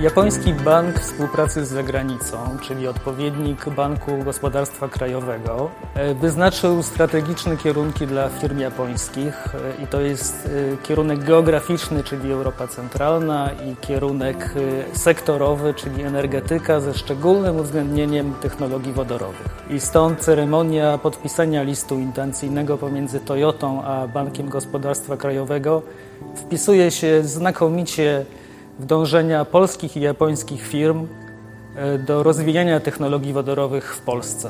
Japoński Bank Współpracy z Zagranicą, czyli odpowiednik Banku Gospodarstwa Krajowego, wyznaczył strategiczne kierunki dla firm japońskich i to jest kierunek geograficzny, czyli Europa Centralna, i kierunek sektorowy, czyli energetyka, ze szczególnym uwzględnieniem technologii wodorowych. I stąd ceremonia podpisania listu intencyjnego pomiędzy Toyotą a Bankiem Gospodarstwa Krajowego wpisuje się znakomicie w dążenia polskich i japońskich firm do rozwijania technologii wodorowych w Polsce.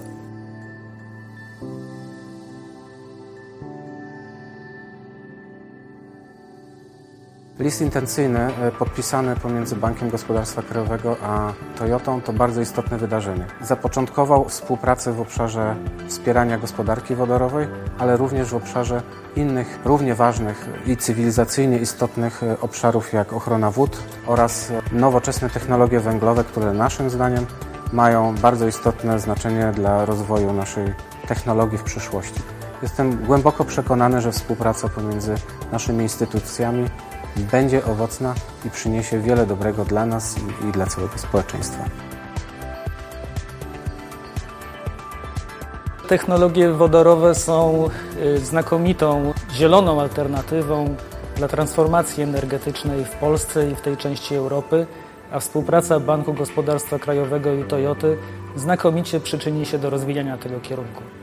List intencyjny podpisany pomiędzy Bankiem Gospodarstwa Krajowego a Toyotą to bardzo istotne wydarzenie. Zapoczątkował współpracę w obszarze wspierania gospodarki wodorowej, ale również w obszarze innych, równie ważnych i cywilizacyjnie istotnych obszarów jak ochrona wód oraz nowoczesne technologie węglowe, które naszym zdaniem mają bardzo istotne znaczenie dla rozwoju naszej technologii w przyszłości. Jestem głęboko przekonany, że współpraca pomiędzy naszymi instytucjami będzie owocna i przyniesie wiele dobrego dla nas i dla całego społeczeństwa. Technologie wodorowe są znakomitą, zieloną alternatywą dla transformacji energetycznej w Polsce i w tej części Europy, a współpraca Banku Gospodarstwa Krajowego i Toyoty znakomicie przyczyni się do rozwijania tego kierunku.